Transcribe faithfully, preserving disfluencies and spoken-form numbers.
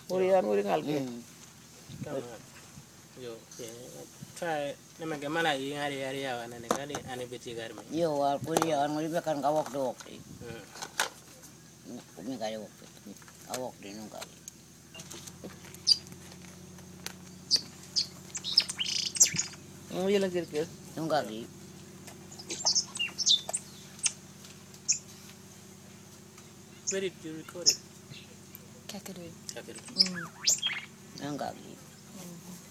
Urian uri ngalke. Yo, try nama kemana ini hari hari ya, ane kali ane beti garme. Yo, wal kuliah anu kan kawak dok. Kami kaya wak, awak di nung kali. Oh, iya lagi kir. Nung kali. Where did you record it? Kakadu. Kakadu. Mm. Nung kali. Mm.